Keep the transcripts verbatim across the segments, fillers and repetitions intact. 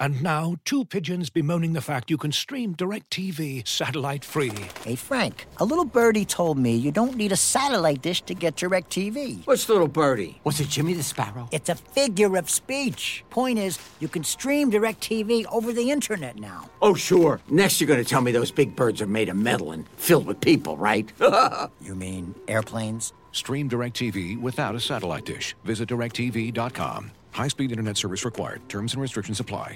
And now, two pigeons bemoaning the fact you can stream DirecTV satellite-free. Hey, Frank, a little birdie told me you don't need a satellite dish to get DirecTV. What's little birdie? Was it Jimmy the Sparrow? It's a figure of speech. Point is, you can stream DirecTV over the internet now. Oh, sure. Next you're going to tell me those big birds are made of metal and filled with people, right? You mean airplanes? Stream DirecTV without a satellite dish. Visit direct T V dot com. High-speed internet service required. Terms and restrictions apply.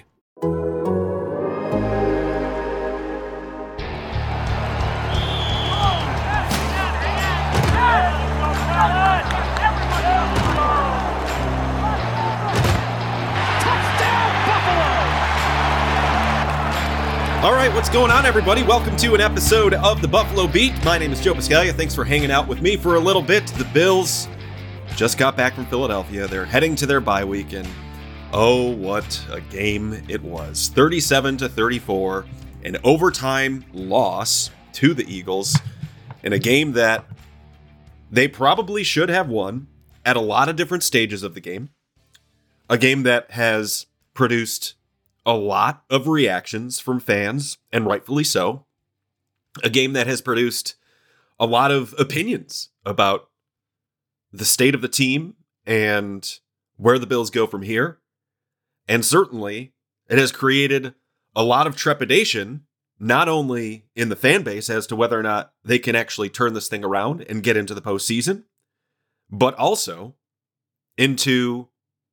All right, what's going on, everybody? Welcome to an episode of the Buffalo Beat. My name is Joe Piscaglia. Thanks for hanging out with me for a little bit. The Bills just got back from Philadelphia. They're heading to their bye week, and oh, what a game it was. thirty-seven to thirty-four, an overtime loss to the Eagles in a game that they probably should have won at a lot of different stages of the game. A game that has produced a lot of reactions from fans, and rightfully so. A game that has produced a lot of opinions about the state of the team and where the Bills go from here. And certainly, it has created a lot of trepidation, not only in the fan base as to whether or not they can actually turn this thing around and get into the postseason, but also into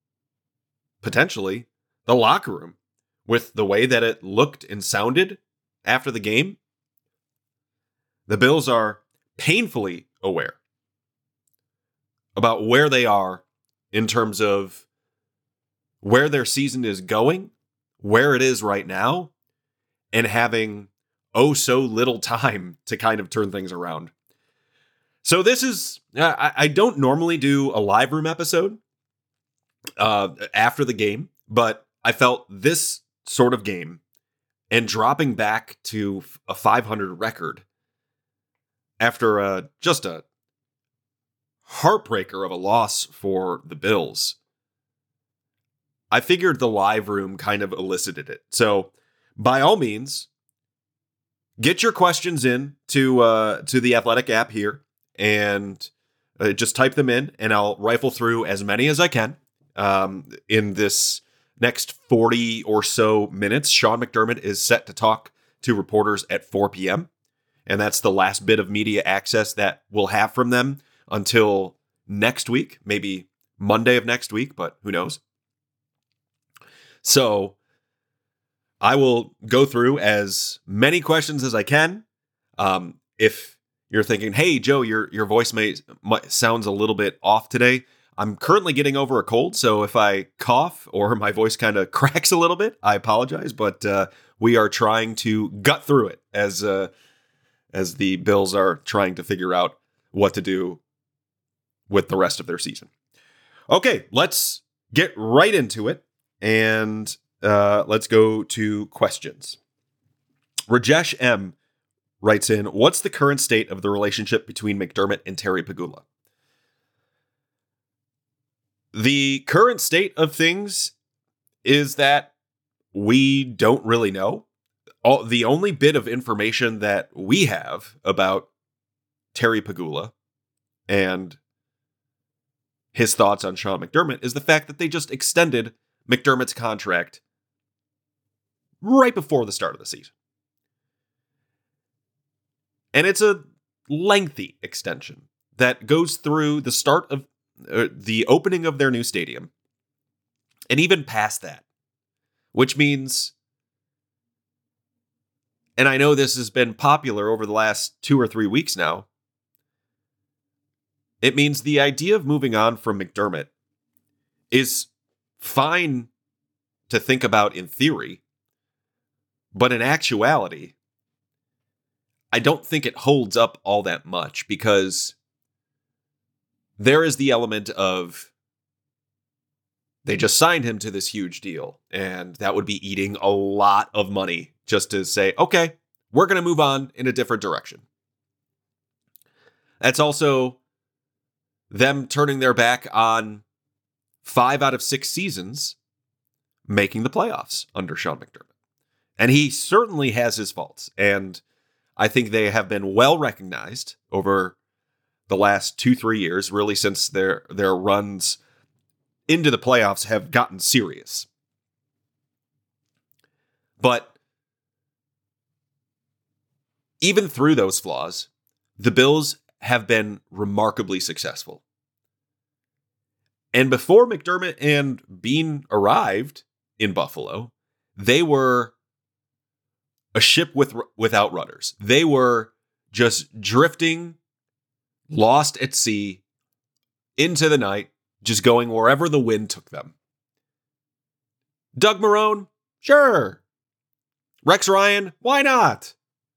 potentially the locker room. With the way that it looked and sounded after the game, the Bills are painfully aware about where they are in terms of where their season is going, where it is right now, and having oh so little time to kind of turn things around. So this is, I, I don't normally do a live room episode uh, after the game, but I felt this sort of game and dropping back to a five hundred record after uh, just a heartbreaker of a loss for the Bills, I figured the live room kind of elicited it. So by all means, get your questions in to uh, to the Athletic app here and uh, just type them in, and I'll rifle through as many as I can um, in this next forty or so minutes. Sean McDermott is set to talk to reporters at four p.m. And that's the last bit of media access that we'll have from them until next week, maybe Monday of next week, but who knows? So I will go through as many questions as I can. Um, if you're thinking, hey, Joe, your, your voice may, might sounds a little bit off today, I'm currently getting over a cold, so if I cough or my voice kind of cracks a little bit, I apologize, but uh, we are trying to gut through it as uh, as the Bills are trying to figure out what to do with the rest of their season. Okay, let's get right into it, and uh, let's go to questions. Rajesh M. writes in, what's the current state of the relationship between McDermott and Terry Pegula? The current state of things is that we don't really know. All, the only bit of information that we have about Terry Pegula and his thoughts on Sean McDermott is the fact that they just extended McDermott's contract right before the start of the season. And it's a lengthy extension that goes through the start of uh, the opening of their new stadium and even past that, which means, and I know this has been popular over the last two or three weeks now, it means the idea of moving on from McDermott is fine to think about in theory, but in actuality, I don't think it holds up all that much, because there is the element of they just signed him to this huge deal, and that would be eating a lot of money just to say, okay, we're going to move on in a different direction. That's also them turning their back on five out of six seasons making the playoffs under Sean McDermott. And he certainly has his faults. And I think they have been well recognized over the last two, three years, really since their their runs into the playoffs have gotten serious. But even through those flaws, the Bills have been remarkably successful. And before McDermott and Beane arrived in Buffalo, they were a ship with without rudders. They were just drifting, lost at sea, into the night, just going wherever the wind took them. Doug Marrone? Sure. Rex Ryan? Why not?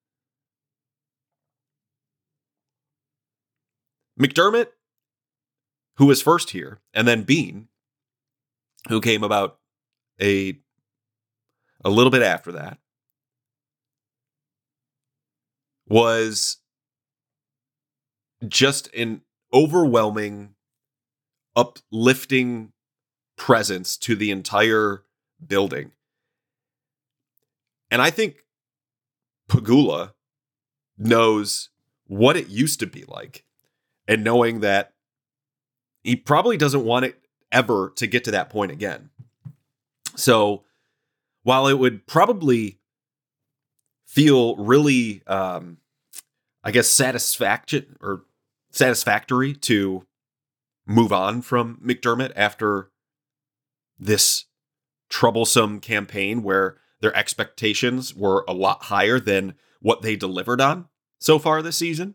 McDermott, who was first here, and then Beane, who came about a, a little bit after that, was just an overwhelming, uplifting presence to the entire building. And I think Pegula knows what it used to be like, and knowing that he probably doesn't want it ever to get to that point again. So while it would probably feel really, um, I guess, satisfaction or satisfactory to move on from McDermott after this troublesome campaign where their expectations were a lot higher than what they delivered on so far this season.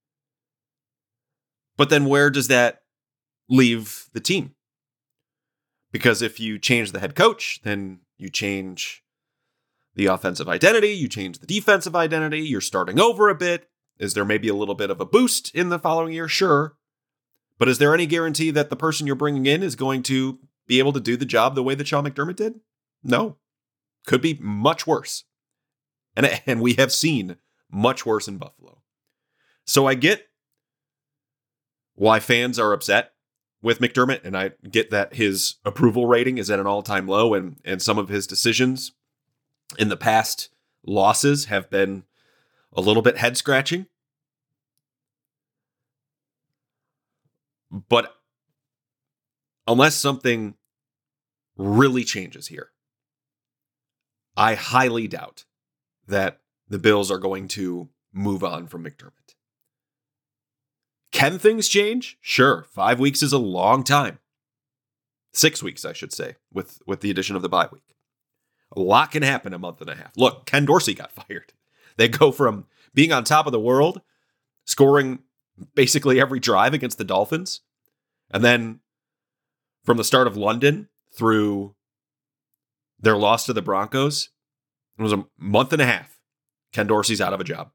But then where does that leave the team? Because if you change the head coach, then you change the offensive identity, you change the defensive identity, you're starting over a bit. Is there maybe a little bit of a boost in the following year? Sure. But is there any guarantee that the person you're bringing in is going to be able to do the job the way that Sean McDermott did? No. Could be much worse. And, and we have seen much worse in Buffalo. So I get why fans are upset with McDermott, and I get that his approval rating is at an all-time low, and, and some of his decisions in the past losses have been a little bit head-scratching. But unless something really changes here, I highly doubt that the Bills are going to move on from McDermott. Can things change? Sure. Five weeks is a long time. Six weeks, I should say, with, with the addition of the bye week. A lot can happen in a month and a half. Look, Ken Dorsey got fired. They go from being on top of the world, scoring basically every drive against the Dolphins, and then from the start of London through their loss to the Broncos, it was a month and a half. Ken Dorsey's out of a job.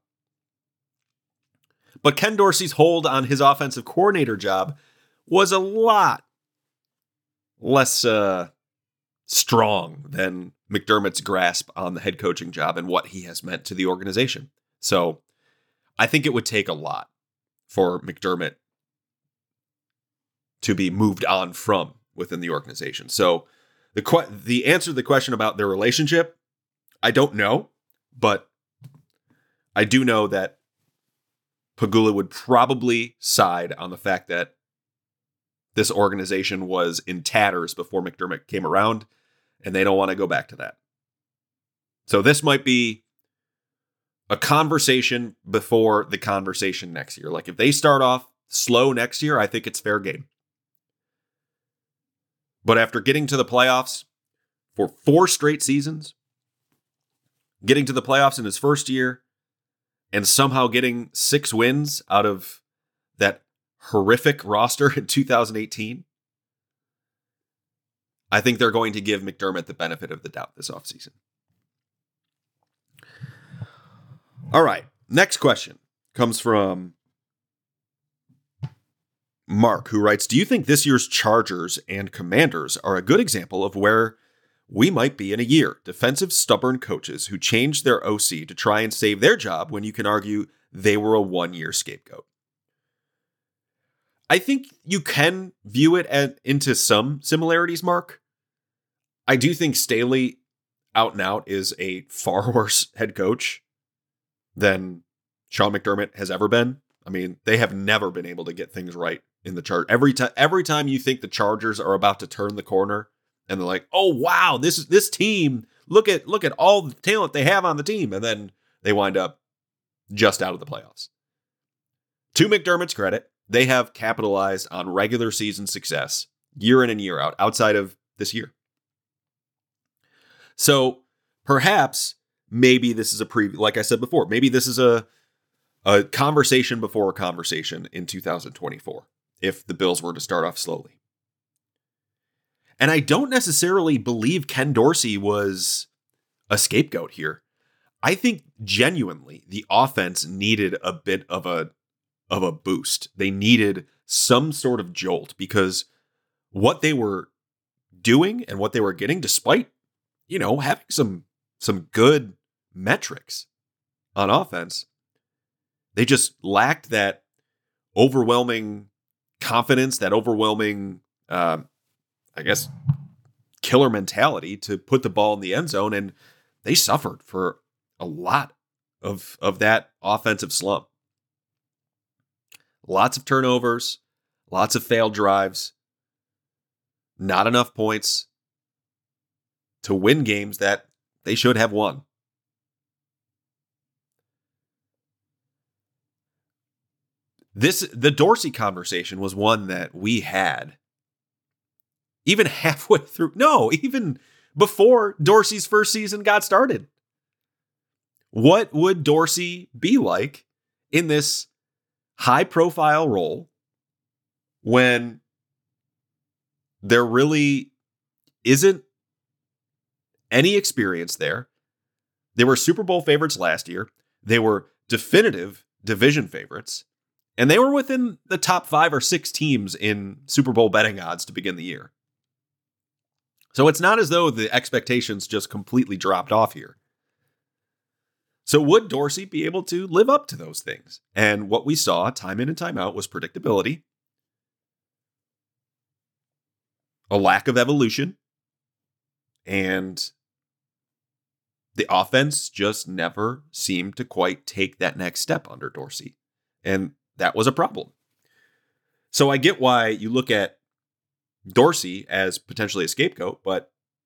But Ken Dorsey's hold on his offensive coordinator job was a lot less uh, strong than McDermott's grasp on the head coaching job and what he has meant to the organization. So I think it would take a lot for McDermott to be moved on from within the organization. So the que- the answer to the question about their relationship, I don't know, but I do know that Pegula would probably side on the fact that this organization was in tatters before McDermott came around, and they don't want to go back to that. So this might be a conversation before the conversation next year. Like if they start off slow next year, I think it's fair game. But after getting to the playoffs for four straight seasons, getting to the playoffs in his first year, and somehow getting six wins out of that horrific roster in two thousand eighteen, I think they're going to give McDermott the benefit of the doubt this offseason. All right, next question comes from Mark, who writes, do you think this year's Chargers and Commanders are a good example of where we might be in a year? Defensive, stubborn coaches who changed their O C to try and save their job when you can argue they were a one-year scapegoat. I think you can view it at, into some similarities, Mark. I do think Staley out and out is a far worse head coach than Sean McDermott has ever been. I mean, they have never been able to get things right in the chart. Every time, every time you think the Chargers are about to turn the corner, and they're like, "Oh wow, this is this team. Look at look at all the talent they have on the team," and then they wind up just out of the playoffs. To McDermott's credit, they have capitalized on regular season success year in and year out, outside of this year. So perhaps, maybe this is a pre, like I said before, maybe this is a a conversation before a conversation in two thousand twenty-four, if the Bills were to start off slowly. And I don't necessarily believe Ken Dorsey was a scapegoat here. I think genuinely the offense needed a bit of a of a boost. They needed some sort of jolt, because what they were doing and what they were getting, despite, you know, having some some good metrics on offense, they just lacked that overwhelming confidence, that overwhelming, uh, I guess, killer mentality to put the ball in the end zone. And they suffered for a lot of, of that offensive slump. Lots of turnovers, lots of failed drives, not enough points to win games that they should have won. This, the Dorsey conversation was one that we had even halfway through. No, even before Dorsey's first season got started. What would Dorsey be like in this high profile role when there really isn't any experience there? They were Super Bowl favorites last year. They were definitive division favorites. And they were within the top five or six teams in Super Bowl betting odds to begin the year. So it's not as though the expectations just completely dropped off here. So would Dorsey be able to live up to those things? And what we saw time in and time out was predictability, a lack of evolution, and the offense just never seemed to quite take that next step under Dorsey. And that was a problem. So I get why you look at Dorsey as potentially a scapegoat, but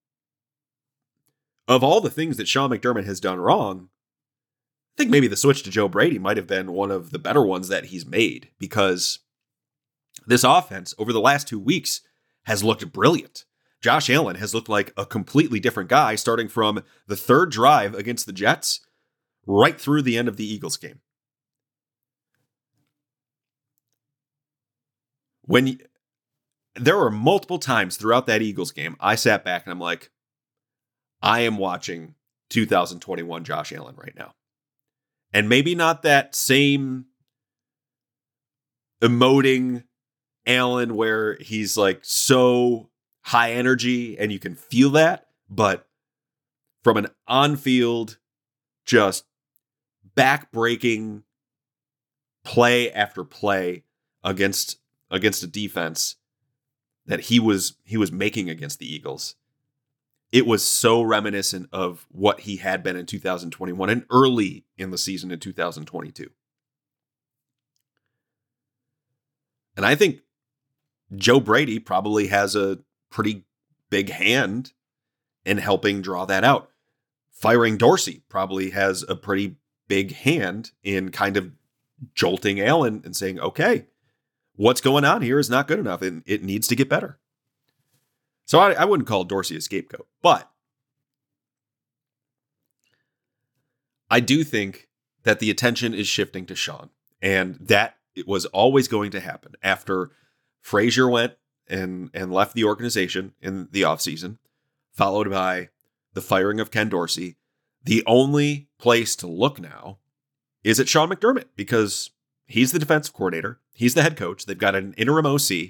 of all the things that Sean McDermott has done wrong, I think maybe the switch to Joe Brady might have been one of the better ones that he's made, because this offense over the last two weeks has looked brilliant. Josh Allen has looked like a completely different guy, starting from the third drive against the Jets right through the end of the Eagles game. When you, there were multiple times throughout that Eagles game, I sat back and I'm like, I am watching two thousand twenty-one Josh Allen right now. And maybe not that same emoting Allen where he's like so high energy and you can feel that, but from an on-field, just back-breaking play after play against against a defense that he was he was making against the Eagles. It was so reminiscent of what he had been in two thousand twenty-one and early in the season in two thousand twenty-two. And I think Joe Brady probably has a pretty big hand in helping draw that out. Firing Dorsey probably has a pretty big hand in kind of jolting Allen and saying, okay, what's going on here is not good enough and it needs to get better. So I, I wouldn't call Dorsey a scapegoat, but I do think that the attention is shifting to Sean, and that it was always going to happen after Frazier went and, and left the organization in the offseason, followed by the firing of Ken Dorsey. The only place to look now is at Sean McDermott, because he's the defensive coordinator. He's the head coach. They've got an interim O C.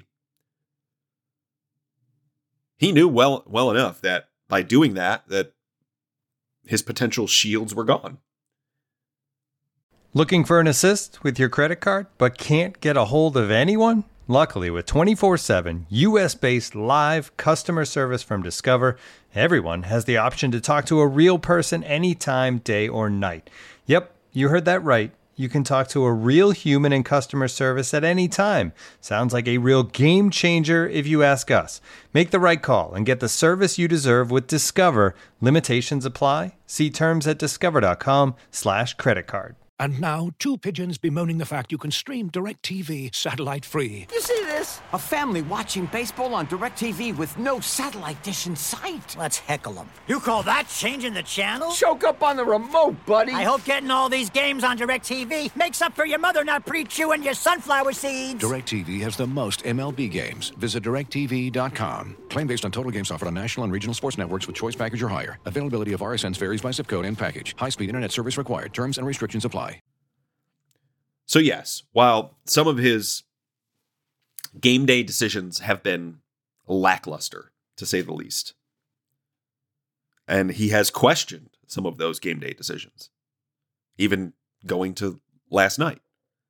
He knew well well enough that by doing that, that his potential shields were gone. Looking for an assist with your credit card, but can't get a hold of anyone? Luckily, with twenty-four seven U S-based live customer service from Discover, everyone has the option to talk to a real person anytime, day or night. Yep, you heard that right. You can talk to a real human in customer service at any time. Sounds like a real game changer if you ask us. Make the right call and get the service you deserve with Discover. Limitations apply. See terms at discover.com slash credit card. And now, two pigeons bemoaning the fact you can stream DirecTV satellite-free. You see this? A family watching baseball on DirecTV with no satellite dish in sight. Let's heckle them. You call that changing the channel? Choke up on the remote, buddy. I hope getting all these games on DirecTV makes up for your mother not pre-chewing your sunflower seeds. DirecTV has the most M L B games. Visit direct T V dot com. Claim based on total games offered on national and regional sports networks with choice package or higher. Availability of R S Ns varies by zip code and package. High-speed internet service required. Terms and restrictions apply. So yes, while some of his game day decisions have been lackluster, to say the least, and he has questioned some of those game day decisions, even going to last night,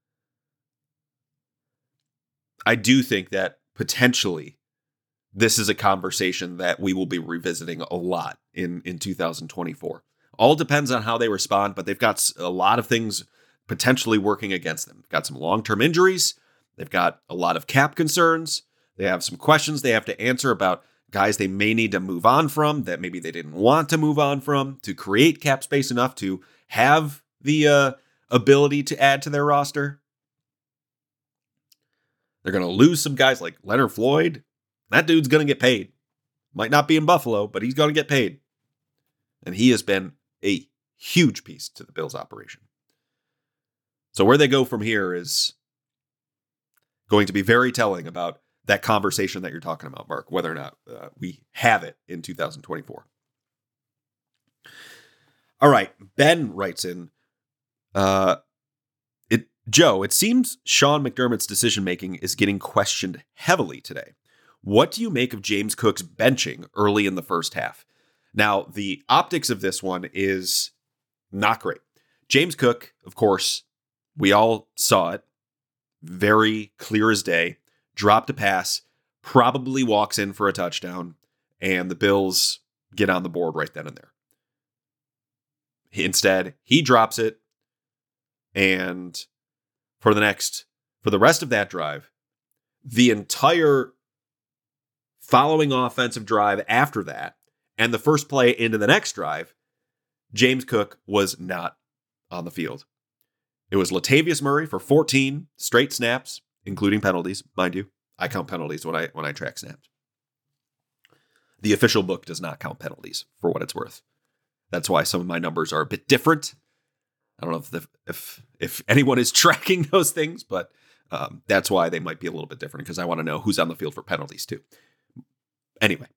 I do think that potentially this is a conversation that we will be revisiting a lot in, in two thousand twenty-four. All depends on how they respond, but they've got a lot of things potentially working against them. They've got some long-term injuries. They've got a lot of cap concerns. They have some questions they have to answer about guys they may need to move on from that maybe they didn't want to move on from to create cap space enough to have the uh, ability to add to their roster. They're going to lose some guys like Leonard Floyd. That dude's going to get paid. Might not be in Buffalo, but he's going to get paid. And he has been a huge piece to the Bills operation. So where they go from here is going to be very telling about that conversation that you're talking about, Mark, whether or not uh, we have it in two thousand twenty-four. All right. Ben writes in, uh, it Joe, it seems Sean McDermott's decision-making is getting questioned heavily today. What do you make of James Cook's benching early in the first half? Now, the optics of this one is not great. James Cook, of course, we all saw it, very clear as day, dropped a pass, probably walks in for a touchdown, and the Bills get on the board right then and there. Instead, he drops it, and for the next, for the rest of that drive, the entire following offensive drive after that, and the first play into the next drive, James Cook was not on the field. It was Latavius Murray for fourteen straight snaps, including penalties, mind you. I count penalties when I when I track snaps. The official book does not count penalties, for what it's worth. That's why some of my numbers are a bit different. I don't know if the, if if anyone is tracking those things, but um, that's why they might be a little bit different, because I want to know who's on the field for penalties too. Anyway.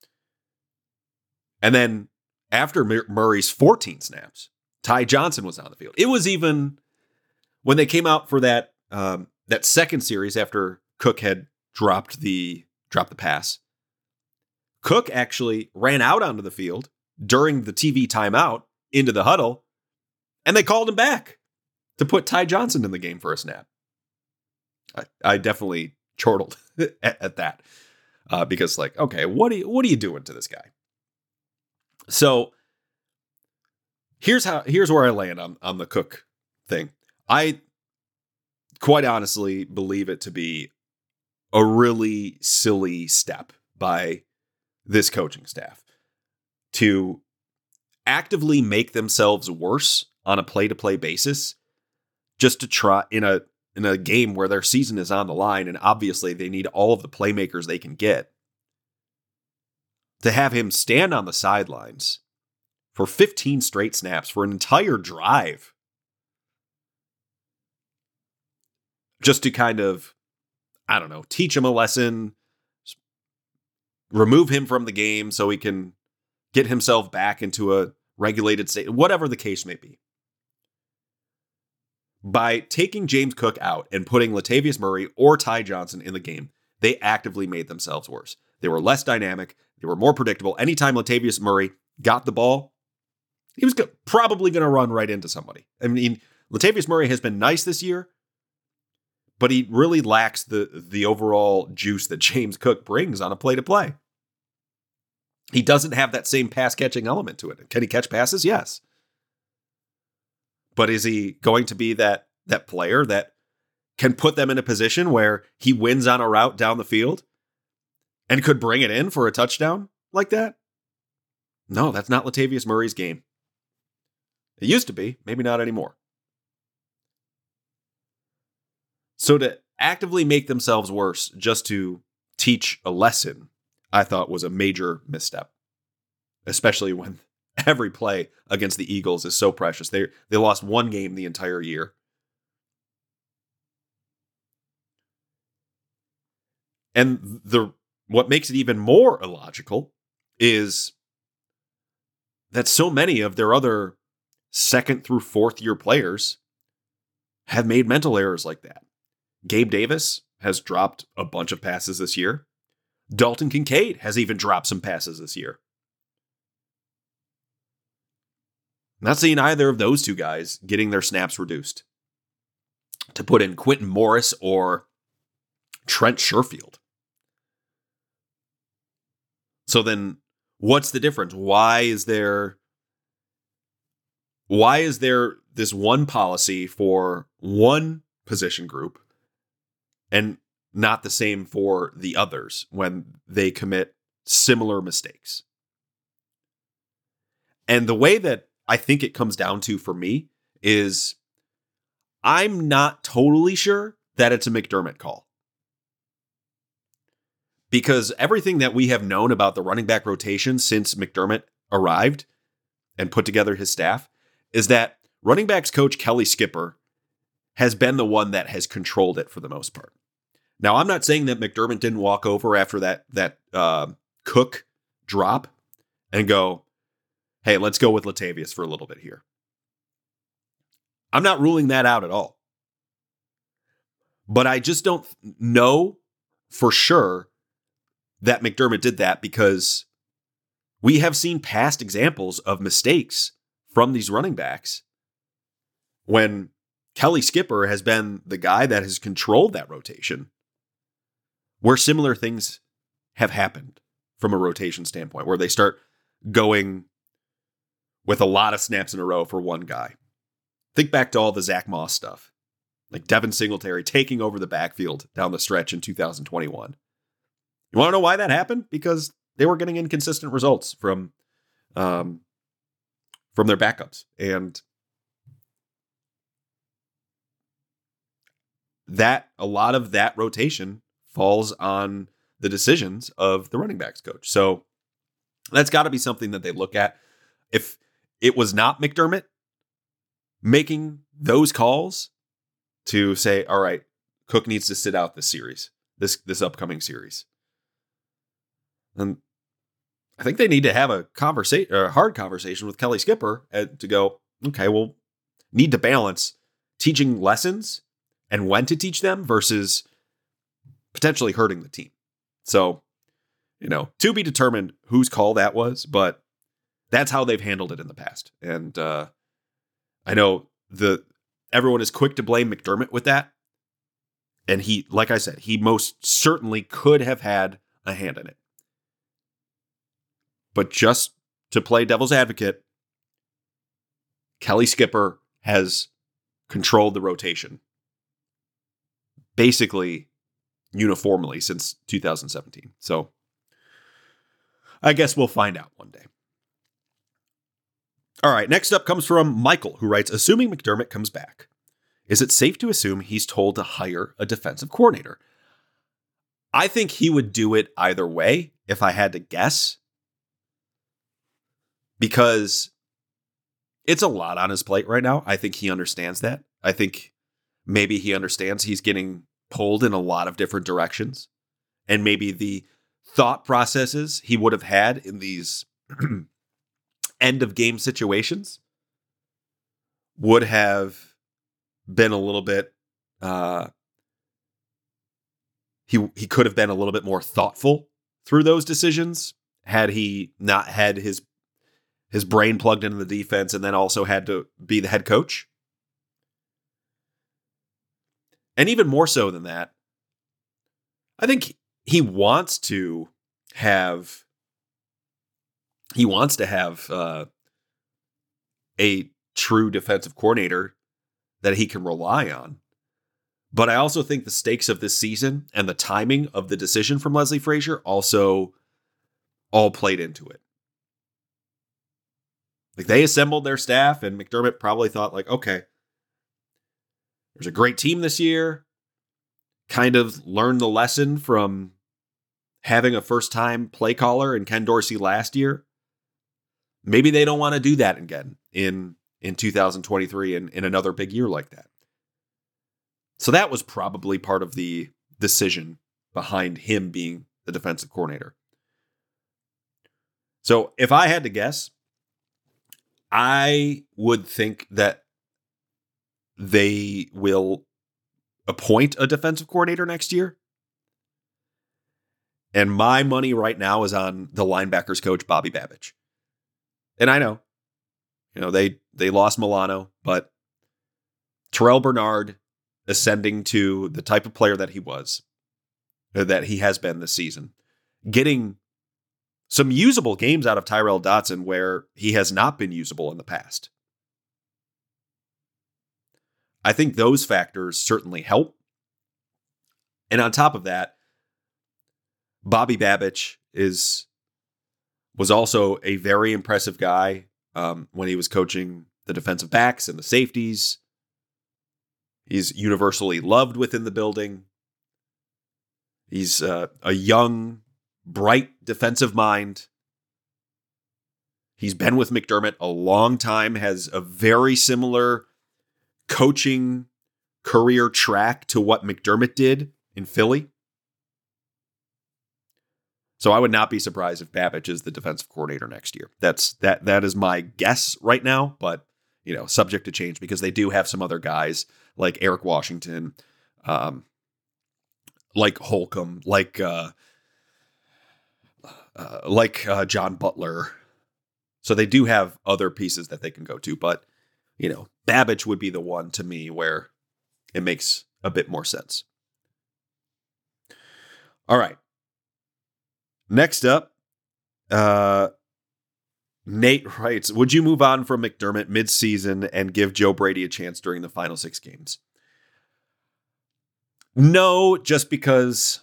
And then after Murray's fourteen snaps, Ty Johnson was on the field. It was even when they came out for that um, that second series after Cook had dropped the dropped the pass. Cook actually ran out onto the field during the T V timeout into the huddle, and they called him back to put Ty Johnson in the game for a snap. I, I definitely chortled at, at that uh, because, like, okay, what are you, what are you doing to this guy? So here's how here's where I land on, on the Cook thing. I quite honestly believe it to be a really silly step by this coaching staff to actively make themselves worse on a play-to-play basis just to try in a in a game where their season is on the line, and obviously they need all of the playmakers they can get. To have him stand on the sidelines for fifteen straight snaps for an entire drive just to kind of, I don't know, teach him a lesson, remove him from the game so he can get himself back into a regulated state, whatever the case may be. By taking James Cook out and putting Latavius Murray or Ty Johnson in the game, they actively made themselves worse. They were less dynamic. They were more predictable. Anytime Latavius Murray got the ball, he was go- probably going to run right into somebody. I mean, Latavius Murray has been nice this year, but he really lacks the the overall juice that James Cook brings on a play-to-play. He doesn't have that same pass-catching element to it. Can he catch passes? Yes. But is he going to be that that player that can put them in a position where he wins on a route down the field and could bring it in for a touchdown like that? No, that's not Latavius Murray's game. It used to be, maybe not anymore. So to actively make themselves worse just to teach a lesson, I thought was a major misstep, especially when every play against the Eagles is so precious. They they lost one game the entire year. And the what makes it even more illogical is that so many of their other second through fourth year players have made mental errors like that. Gabe Davis has dropped a bunch of passes this year. Dalton Kincaid has even dropped some passes this year. Not seeing either of those two guys getting their snaps reduced. To put in Quentin Morris or Trent Sherfield. So then what's the difference? Why is there why is there this one policy for one position group and not the same for the others when they commit similar mistakes? And the way that I think it comes down to for me is I'm not totally sure that it's a McDermott call. Because everything that we have known about the running back rotation since McDermott arrived and put together his staff is that running backs coach Kelly Skipper has been the one that has controlled it for the most part. Now, I'm not saying that McDermott didn't walk over after that, that uh, Cook drop and go, hey, let's go with Latavius for a little bit here. I'm not ruling that out at all. But I just don't know for sure that McDermott did that because we have seen past examples of mistakes from these running backs when Kelly Skipper has been the guy that has controlled that rotation, where similar things have happened from a rotation standpoint, where they start going with a lot of snaps in a row for one guy. Think back to all the Zach Moss stuff, like Devin Singletary taking over the backfield down the stretch in two thousand twenty-one. You want to know why that happened? Because they were getting inconsistent results from, um, from their backups. And that, a lot of that rotation falls on the decisions of the running backs coach. So that's got to be something that they look at. If it was not McDermott making those calls to say, all right, Cook needs to sit out this series, this, this upcoming series. And I think they need to have a conversation, a hard conversation with Kelly Skipper to go, okay, well, need to balance teaching lessons and when to teach them versus potentially hurting the team. So, you know, to be determined whose call that was, but that's how they've handled it in the past. And uh, I know the everyone is quick to blame McDermott with that. And he, like I said, he most certainly could have had a hand in it. But just to play devil's advocate, Kelly Skipper has controlled the rotation basically uniformly since two thousand seventeen. So I guess we'll find out one day. All right, next up comes from Michael, who writes, assuming McDermott comes back, is it safe to assume he's told to hire a defensive coordinator? I think he would do it either way, if I had to guess. Because it's a lot on his plate right now. I think he understands that. I think maybe he understands he's getting pulled in a lot of different directions. And maybe the thought processes he would have had in these end of game situations would have been a little bit, uh, he, he could have been a little bit more thoughtful through those decisions had he not had his his brain plugged into the defense and then also had to be the head coach. And even more so than that, I think he wants to have, he wants to have uh, a true defensive coordinator that he can rely on. But I also think the stakes of this season and the timing of the decision from Leslie Frazier also all played into it. Like, they assembled their staff, and McDermott probably thought, like, okay, there's a great team this year. Kind of learned the lesson from having a first-time play caller in Ken Dorsey last year. Maybe they don't want to do that again in, in two thousand twenty-three and in another big year like that. So that was probably part of the decision behind him being the defensive coordinator. So if I had to guess, I would think that they will appoint a defensive coordinator next year. And my money right now is on the linebackers coach, Bobby Babich. And I know, you know, they, they lost Milano, but Terrell Bernard ascending to the type of player that he was, that he has been this season, getting some usable games out of Tyrel Dotson where he has not been usable in the past. I think those factors certainly help. And on top of that, Bobby Babich is was also a very impressive guy um, when he was coaching the defensive backs and the safeties. He's universally loved within the building. He's uh, a young, bright defensive mind. He's been with McDermott a long time, has a very similar coaching career track to what McDermott did in Philly. So I would not be surprised if Babich is the defensive coordinator next year. That's that that is my guess right now, but you know, subject to change because they do have some other guys like Eric Washington, um, like Holcomb, like uh, uh, like uh, John Butler. So they do have other pieces that they can go to, but you know, Babich would be the one to me where it makes a bit more sense. All right. Next up, uh, Nate writes, would you move on from McDermott mid-season and give Joe Brady a chance during the final six games? No, just because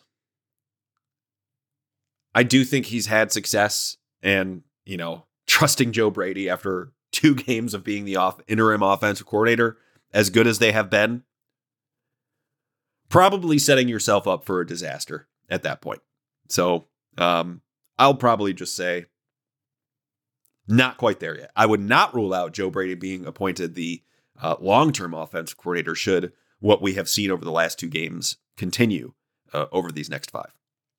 I do think he's had success, and, you know, trusting Joe Brady after two games of being the off interim offensive coordinator, as good as they have been, probably setting yourself up for a disaster at that point. So um, I'll probably just say not quite there yet. I would not rule out Joe Brady being appointed the uh, long-term offensive coordinator should what we have seen over the last two games continue uh, over these next five.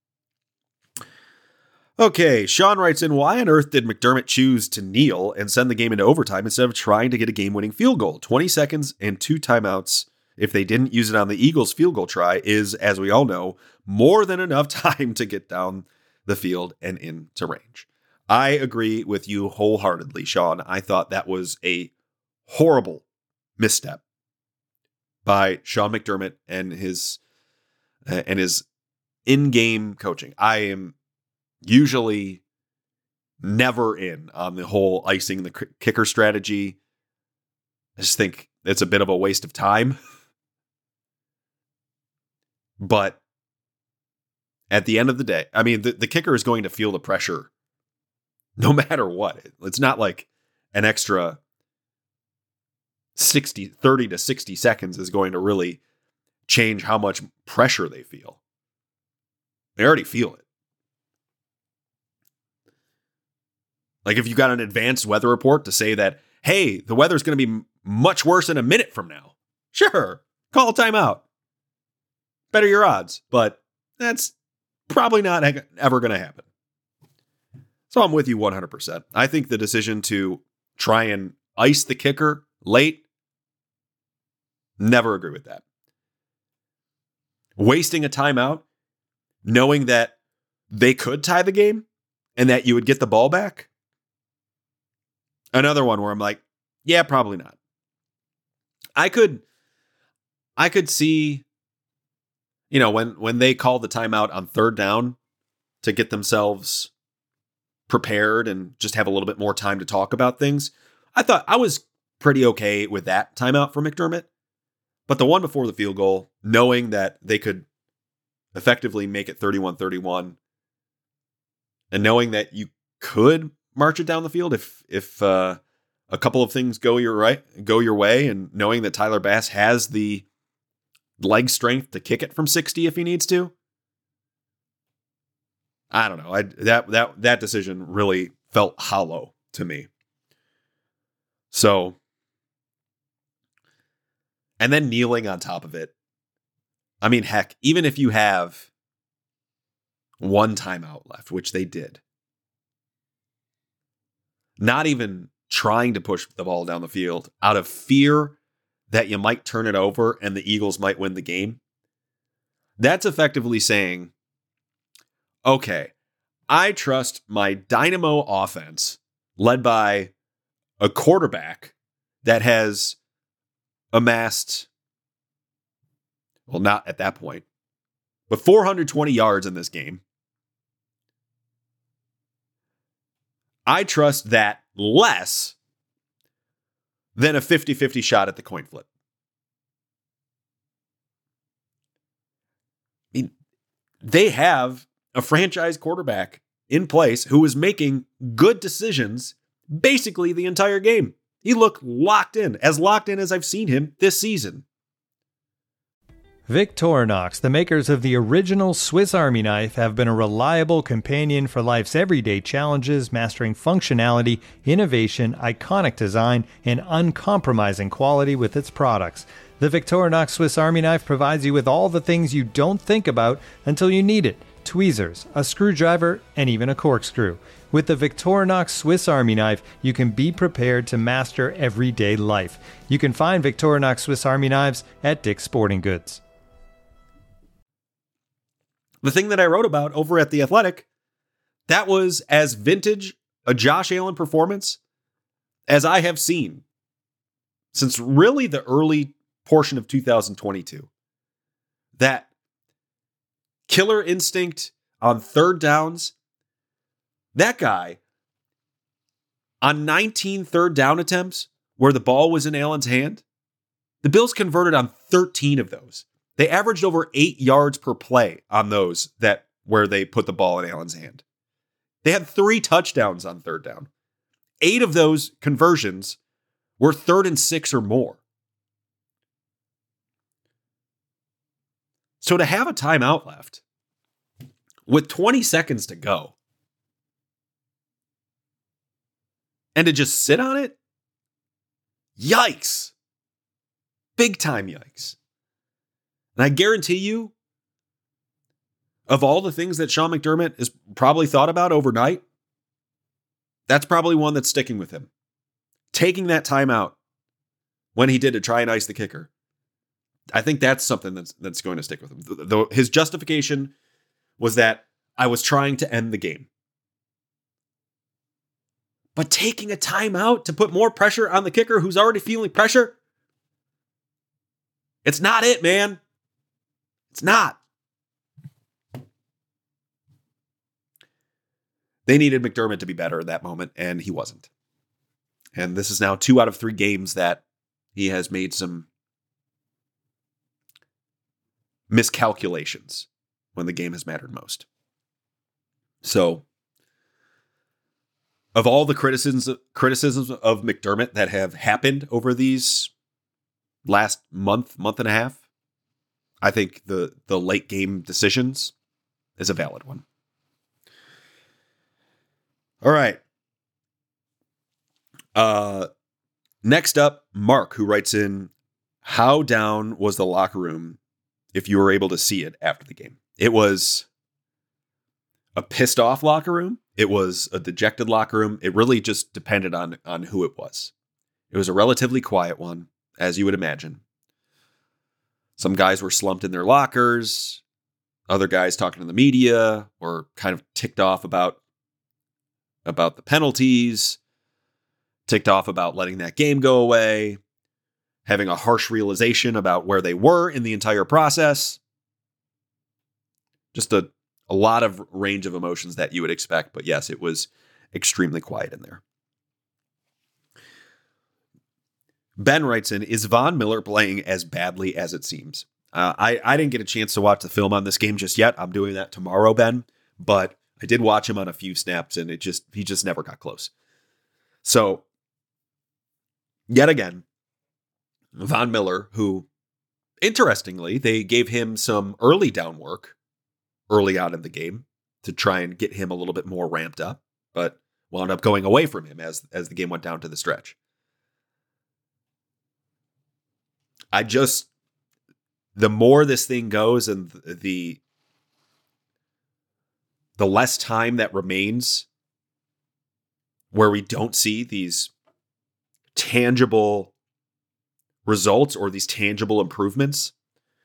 Okay, Sean writes in, why on earth did McDermott choose to kneel and send the game into overtime instead of trying to get a game-winning field goal? twenty seconds and two timeouts, if they didn't use it on the Eagles' field goal try, is, as we all know, more than enough time to get down the field and into range. I agree with you wholeheartedly, Sean. I thought that was a horrible misstep by Sean McDermott and his uh, and his in-game coaching. I am usually never in on the whole icing the kicker strategy. I just think it's a bit of a waste of time. But at the end of the day, I mean, the, the kicker is going to feel the pressure no matter what. It's not like an extra sixty, thirty to sixty seconds is going to really change how much pressure they feel. They already feel it. Like if you got an advanced weather report to say that, hey, the weather's going to be much worse in a minute from now. Sure, call a timeout. Better your odds, but that's probably not ever going to happen. So I'm with you one hundred percent. I think the decision to try and ice the kicker late, never agree with that. Wasting a timeout, knowing that they could tie the game and that you would get the ball back. Another one where I'm like, yeah, probably not. I could, I could see you know, when, when they called the timeout on third down to get themselves prepared and just have a little bit more time to talk about things, I thought I was pretty okay with that timeout for McDermott. But the one before the field goal, knowing that they could effectively make it thirty-one thirty-one, and knowing that you could march it down the field if if uh, a couple of things go your right, go your way, and knowing that Tyler Bass has the leg strength to kick it from sixty if he needs to. I don't know. I that that that decision really felt hollow to me. So, and then kneeling on top of it. I mean, heck, even if you have one timeout left, which they did, not even trying to push the ball down the field out of fear that you might turn it over and the Eagles might win the game, that's effectively saying, okay, I trust my dynamo offense led by a quarterback that has amassed, well, not at that point, but four hundred twenty yards in this game. I trust that less than a fifty-fifty shot at the coin flip. I mean, they have a franchise quarterback in place who is making good decisions basically the entire game. He looked locked in, as locked in as I've seen him this season. Victorinox, the makers of the original Swiss Army knife, have been a reliable companion for life's everyday challenges, mastering functionality, innovation, iconic design, and uncompromising quality with its products. The Victorinox Swiss Army knife provides you with all the things you don't think about until you need it. Tweezers, a screwdriver, and even a corkscrew. With the Victorinox Swiss Army knife, you can be prepared to master everyday life. You can find Victorinox Swiss Army knives at Dick's Sporting Goods. The thing that I wrote about over at The Athletic, that was as vintage a Josh Allen performance as I have seen since really the early portion of two thousand twenty-two. That killer instinct on third downs. That guy, on nineteen third down attempts where the ball was in Allen's hand, the Bills converted on thirteen of those. They averaged over eight yards per play on those that where they put the ball in Allen's hand. They had three touchdowns on third down. Eight of those conversions were third and six or more. So to have a timeout left with twenty seconds to go and to just sit on it, yikes. Big time yikes. And I guarantee you, of all the things that Sean McDermott has probably thought about overnight, that's probably one that's sticking with him. Taking that time out when he did to try and ice the kicker. I think that's something that's that's going to stick with him. The, the, his justification was that I was trying to end the game. But taking a timeout to put more pressure on the kicker who's already feeling pressure, it's not it, man. It's not. They needed McDermott to be better at that moment, and he wasn't. And this is now two out of three games that he has made some miscalculations when the game has mattered most. So, of all the criticisms, criticisms of McDermott that have happened over these last month, month and a half, I think the, the late game decisions is a valid one. All right. Uh, next up, Mark, who writes in, how down was the locker room if you were able to see it after the game? It was a pissed off locker room. It was a dejected locker room. It really just depended on, on who it was. It was a relatively quiet one, as you would imagine. Some guys were slumped in their lockers. Other guys talking to the media or kind of ticked off about, about the penalties, ticked off about letting that game go away, having a harsh realization about where they were in the entire process. just a, a lot of range of emotions that you would expect. But yes, it was extremely quiet in there. Ben writes in, is Von Miller playing as badly as it seems? Uh, I, I didn't get a chance to watch the film on this game just yet. I'm doing that tomorrow, Ben. But I did watch him on a few snaps, and it just he just never got close. So, yet again, Von Miller, who, interestingly, they gave him some early down work early on in the game to try and get him a little bit more ramped up, but wound up going away from him as, as the game went down to the stretch. I just, the more this thing goes and the, the less time that remains where we don't see these tangible results or these tangible improvements,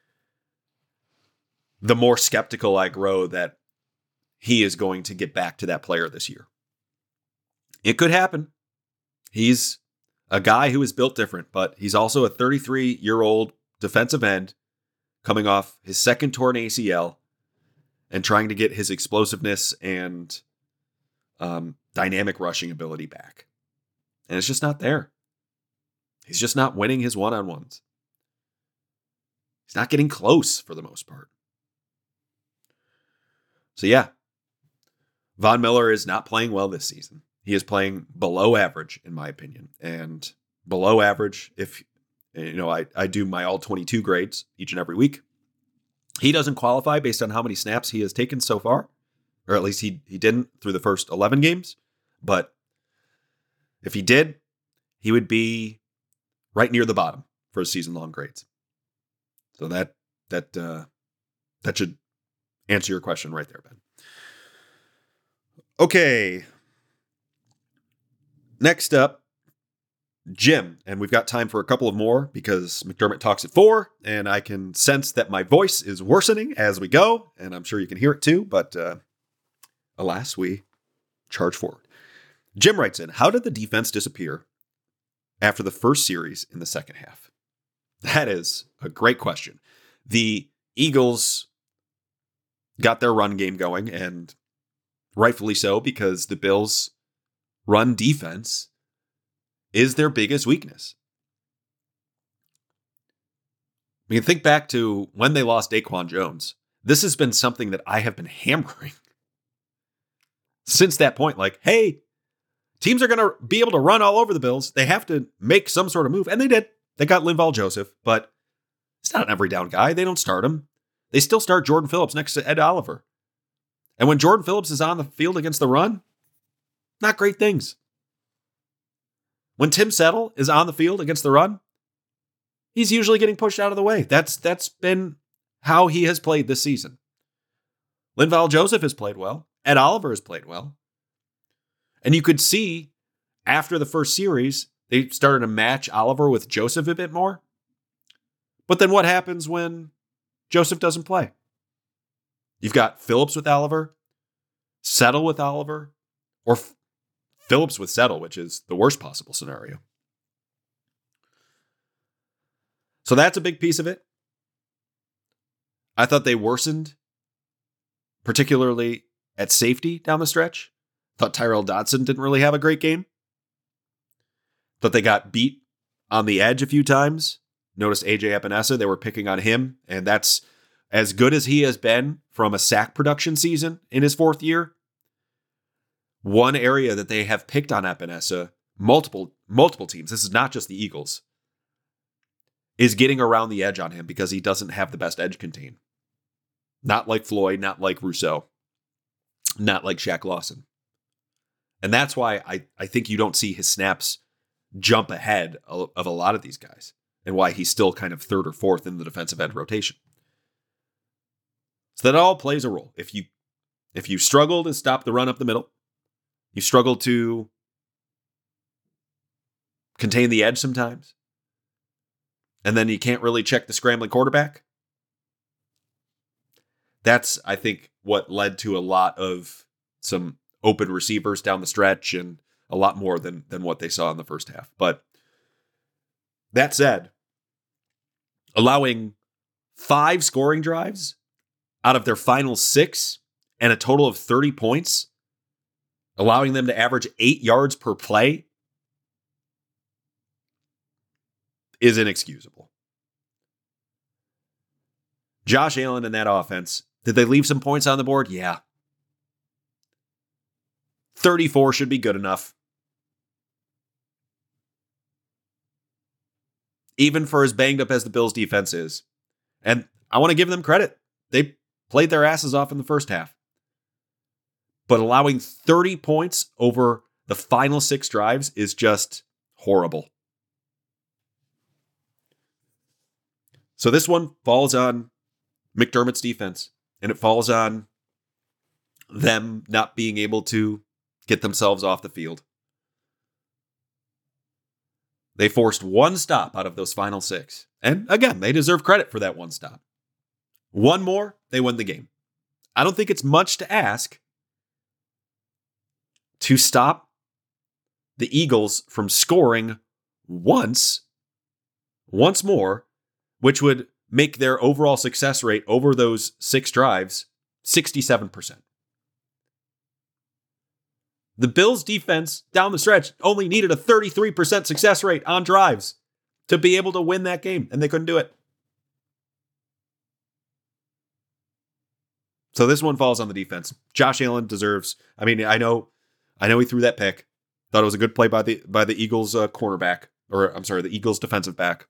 the more skeptical I grow that he is going to get back to that player this year. It could happen. He's a guy who is built different, but he's also a thirty-three-year-old defensive end coming off his second torn A C L and trying to get his explosiveness and um, dynamic rushing ability back. And it's just not there. He's just not winning his one-on-ones. He's not getting close for the most part. So yeah, Von Miller is not playing well this season. He is playing below average, in my opinion. And below average, if, you know, I, I do my all twenty-two grades each and every week. He doesn't qualify based on how many snaps he has taken so far, or at least he, he didn't through the first eleven games. But if he did, he would be right near the bottom for his season-long grades. So that that uh, that should answer your question right there, Ben. Okay. Next up, Jim. And we've got time for a couple of more because McDermott talks at four, and I can sense that my voice is worsening as we go, and I'm sure you can hear it too, but uh, alas, we charge forward. Jim writes in, how did the defense disappear after the first series in the second half? That is a great question. The Eagles got their run game going, and rightfully so, because the Bills' run defense is their biggest weakness. We can think back to when they lost Daquan Jones. This has been something that I have been hammering since that point. Like, hey, teams are going to be able to run all over the Bills. They have to make some sort of move. And they did. They got Linval Joseph, but it's not an every down guy. They don't start him. They still start Jordan Phillips next to Ed Oliver. And when Jordan Phillips is on the field against the run, not great things. When Tim Settle is on the field against the run, he's usually getting pushed out of the way. That's that's been how he has played this season. Linval Joseph has played well. Ed Oliver has played well. And you could see after the first series, they started to match Oliver with Joseph a bit more. But then what happens when Joseph doesn't play? You've got Phillips with Oliver, Settle with Oliver, or F- Phillips with Settle, which is the worst possible scenario. So that's a big piece of it. I thought they worsened, particularly at safety down the stretch. Thought Tyrel Dodson didn't really have a great game. Thought they got beat on the edge a few times. Noticed A J Epinesa, they were picking on him, and that's as good as he has been from a sack production season in his fourth year. One area that they have picked on Epinesa, multiple, multiple teams, this is not just the Eagles, is getting around the edge on him because he doesn't have the best edge contain. Not like Floyd, not like Rousseau, not like Shaq Lawson. And that's why I, I think you don't see his snaps jump ahead of a lot of these guys, and why he's still kind of third or fourth in the defensive end rotation. So that all plays a role. If you if you struggle to stop the run up the middle, you struggle to contain the edge sometimes, and then you can't really check the scrambling quarterback. That's, I think, what led to a lot of some open receivers down the stretch and a lot more than, than what they saw in the first half. But that said, allowing five scoring drives out of their final six and a total of thirty points, allowing them to average eight yards per play, is inexcusable. Josh Allen in that offense, did they leave some points on the board? Yeah. thirty-four should be good enough. Even for as banged up as the Bills defense is. And I want to give them credit. They played their asses off in the first half. But allowing thirty points over the final six drives is just horrible. So this one falls on McDermott's defense. And it falls on them not being able to get themselves off the field. They forced one stop out of those final six. And again, they deserve credit for that one stop. One more, they win the game. I don't think it's much to ask to stop the Eagles from scoring once, once more, which would make their overall success rate over those six drives sixty-seven percent. The Bills defense down the stretch only needed a thirty-three percent success rate on drives to be able to win that game, and they couldn't do it. So this one falls on the defense. Josh Allen deserves, I mean, I know I know he threw that pick. Thought it was a good play by the by the Eagles uh, cornerback, or I'm sorry, the Eagles defensive back.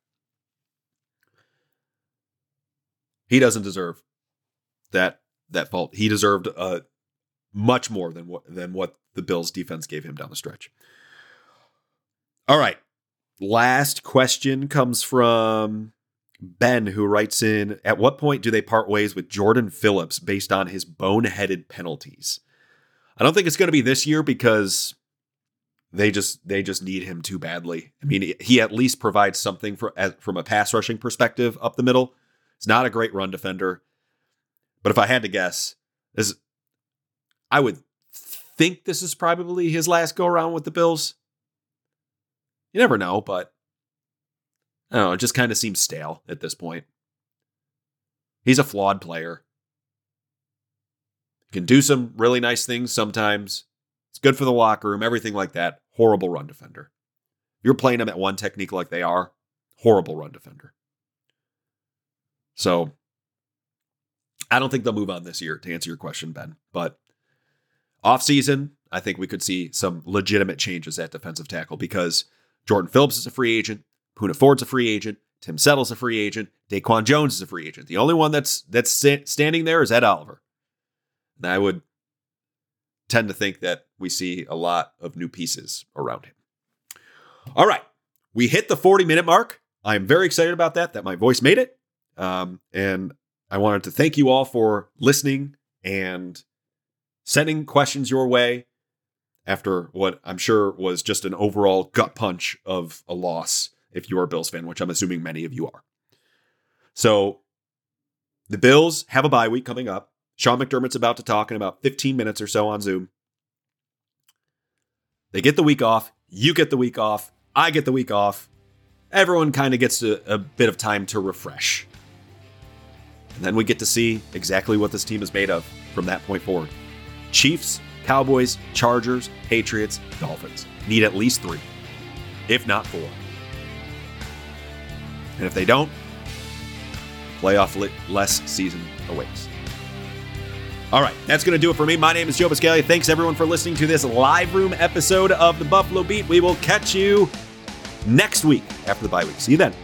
He doesn't deserve that that fault. He deserved uh, much more than what than what the Bills defense gave him down the stretch. All right. Last question comes from Ben, who writes in, at what point do they part ways with Jordan Phillips based on his boneheaded penalties? I don't think it's going to be this year because they just they just need him too badly. I mean, he at least provides something for, as, from a pass rushing perspective up the middle. He's not a great run defender. But if I had to guess, this, I would think this is probably his last go around with the Bills. You never know, but I don't know. It just kind of seems stale at this point. He's a flawed player. He can do some really nice things sometimes. It's good for the locker room, everything like that. Horrible run defender. If you're playing him at one technique like they are, horrible run defender. So I don't think they'll move on this year, to answer your question, Ben. But offseason, I think we could see some legitimate changes at defensive tackle because Jordan Phillips is a free agent. Poona Ford's a free agent. Tim Settle's a free agent. Daquan Jones is a free agent. The only one that's that's standing there is Ed Oliver. And I would tend to think that we see a lot of new pieces around him. All right. We hit the forty-minute mark. I'm very excited about that, that my voice made it. Um, and I wanted to thank you all for listening and sending questions your way after what I'm sure was just an overall gut punch of a loss if you are a Bills fan, which I'm assuming many of you are. So the Bills have a bye week coming up. Sean McDermott's about to talk in about fifteen minutes or so on Zoom. They get the week off. You get the week off. I get the week off. Everyone kind of gets a, a bit of time to refresh. And then we get to see exactly what this team is made of from that point forward. Chiefs, Cowboys, Chargers, Patriots, Dolphins. Need at least three, if not four. And if they don't, playoff-less season awaits. All right, that's going to do it for me. My name is Joe Buscaglia. Thanks, everyone, for listening to this live room episode of the Buffalo Beat. We will catch you next week after the bye week. See you then.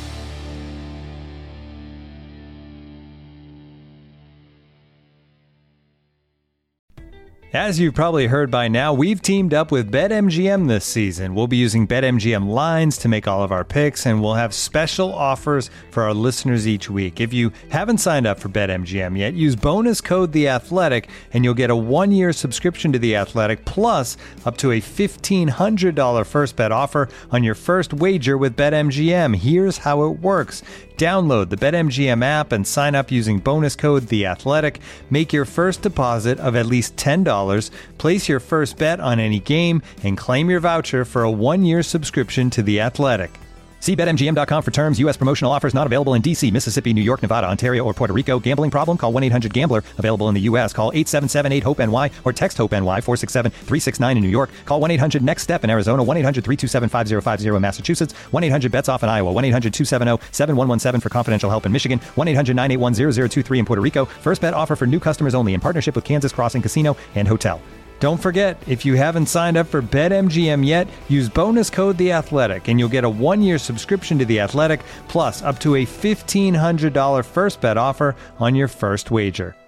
As you've probably heard by now, we've teamed up with BetMGM this season. We'll be using BetMGM lines to make all of our picks, and we'll have special offers for our listeners each week. If you haven't signed up for BetMGM yet, use bonus code The Athletic, and you'll get a one-year subscription to The Athletic, plus up to a fifteen hundred dollars first bet offer on your first wager with BetMGM. Here's how it works. Download the BetMGM app and sign up using bonus code The Athletic. Make your first deposit of at least ten dollars, place your first bet on any game, and claim your voucher for a one-year subscription to The Athletic. See Bet M G M dot com for terms. U S promotional offers not available in D C, Mississippi, New York, Nevada, Ontario, or Puerto Rico. Gambling problem? Call one eight hundred gambler. Available in the U S. Call eight seven seven eight hope N Y or text HOPE-NY four six seven three six nine in New York. Call one eight hundred next step in Arizona. one eight hundred three two seven five zero five zero in Massachusetts. one eight hundred bets off in Iowa. one eight hundred two seven zero seven one one seven for confidential help in Michigan. one eight hundred nine eight one zero zero two three in Puerto Rico. First bet offer for new customers only in partnership with Kansas Crossing Casino and Hotel. Don't forget, if you haven't signed up for BetMGM yet, use bonus code The Athletic, and you'll get a one-year subscription to The Athletic, plus up to a fifteen hundred dollars first bet offer on your first wager.